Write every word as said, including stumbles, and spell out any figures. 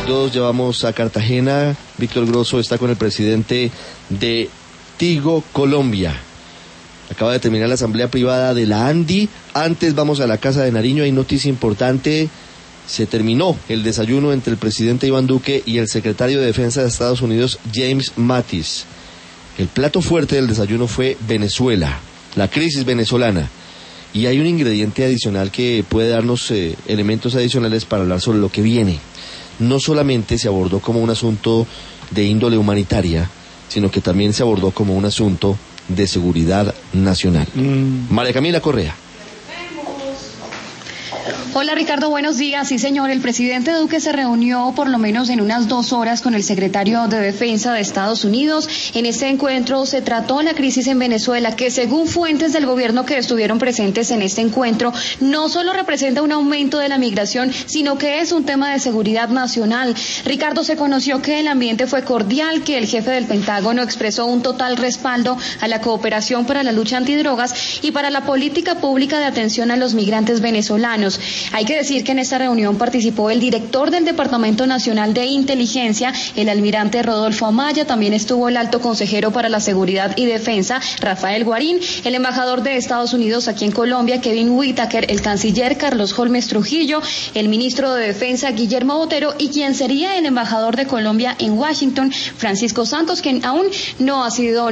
dos ya vamos a Cartagena. Víctor Grosso está con el presidente de Tigo Colombia. Acaba de terminar la asamblea privada de la ANDI. Antes vamos a la Casa de Nariño, hay noticia importante. Se terminó el desayuno entre el presidente Iván Duque y el secretario de Defensa de Estados Unidos, James Mattis. El plato fuerte del desayuno fue Venezuela, la crisis venezolana. Y hay un ingrediente adicional que puede darnos eh, elementos adicionales para hablar sobre lo que viene. No solamente se abordó como un asunto de índole humanitaria, sino que también se abordó como un asunto de seguridad nacional. Mm. María Camila Correa. Hola Ricardo, buenos días. Sí señor, el presidente Duque se reunió por lo menos en unas dos horas con el secretario de Defensa de Estados Unidos. En este encuentro se trató la crisis en Venezuela, que según fuentes del gobierno que estuvieron presentes en este encuentro, no solo representa un aumento de la migración, sino que es un tema de seguridad nacional. Ricardo, se conoció que el ambiente fue cordial, que el jefe del Pentágono expresó un total respaldo a la cooperación para la lucha antidrogas y para la política pública de atención a los migrantes venezolanos. Hay que decir que en esta reunión participó el director del Departamento Nacional de Inteligencia, el almirante Rodolfo Amaya, también estuvo el alto consejero para la Seguridad y Defensa, Rafael Guarín, el embajador de Estados Unidos aquí en Colombia, Kevin Whitaker, el canciller Carlos Holmes Trujillo, el ministro de Defensa, Guillermo Botero, y quien sería el embajador de Colombia en Washington, Francisco Santos, quien aún no ha sido